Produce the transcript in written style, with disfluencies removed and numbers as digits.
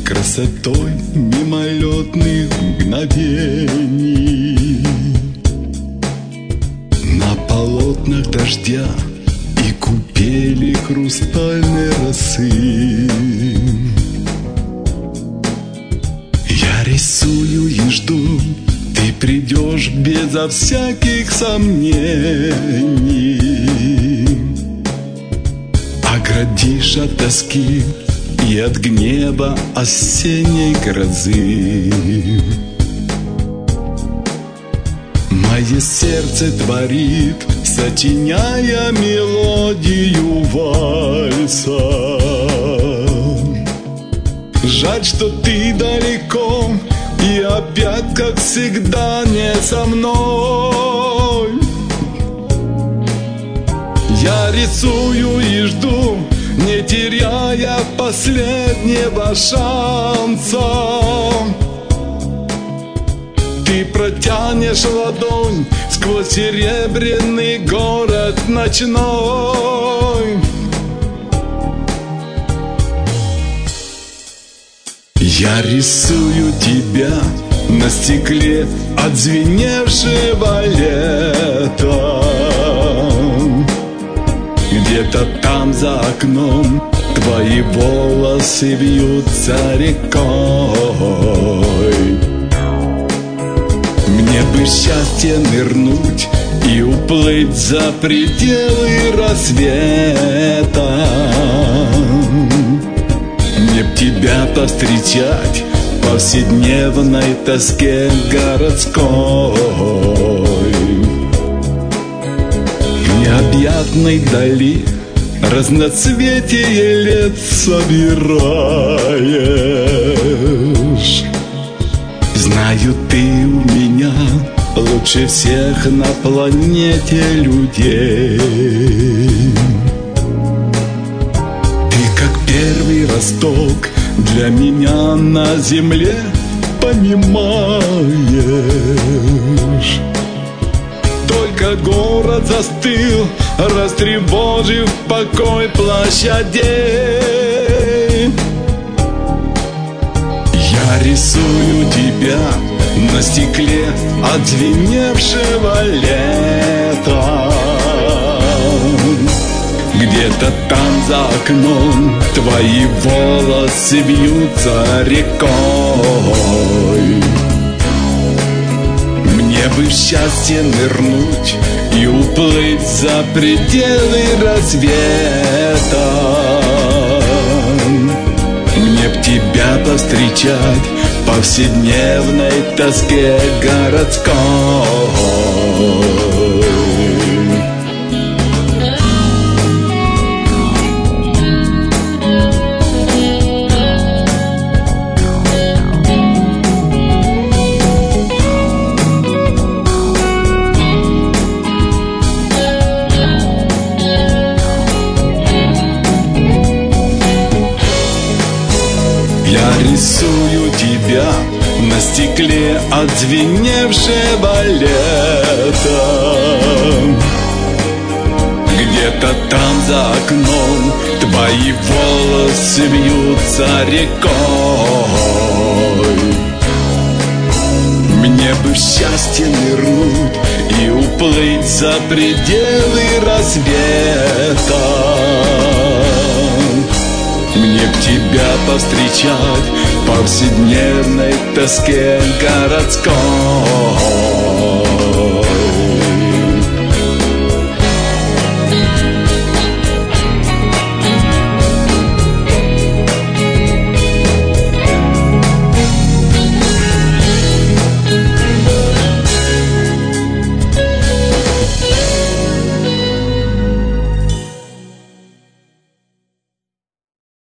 красотой мимолетных мгновений. На полотнах дождя и купели хрустальной росы я рисую и жду, ты придешь безо всяких сомнений. Оградишь от тоски и от гнева осенней грозы. Мое сердце творит, сочиняя мелодию вальса. Жаль, что ты далеко и опять, как всегда, не со мной. Я рисую и жду, не теряя последнего шанса. Ты протянешь ладонь сквозь серебряный город ночной. Я рисую тебя на стекле отзвеневшего лета. Где-то там за окном твои волосы вьются рекой. Мне бы счастье нырнуть и уплыть за пределы рассвета. Мне б тебя повстречать в повседневной тоске городской. В необъятной дали разноцветие лет собираешь. Знаю, ты у меня лучше всех на планете людей. Ты как первый росток для меня на земле, понимаешь? Только город застыл, растревожив покой площадей. Я рисую тебя на стекле отзвеневшего лета. Где-то там за окном твои волосы вьются рекой. Мне бы в счастье нырнуть и уплыть за пределы рассвета. Мне б тебя повстречать в повседневной тоске городской. Я рисую тебя на стекле отзвеневшего лета. Где-то там за окном твои волосы вьются рекой. Мне бы в счастье нырнуть и уплыть за пределы рассвета. Мне б тебя повстречать в повседневной тоске городской.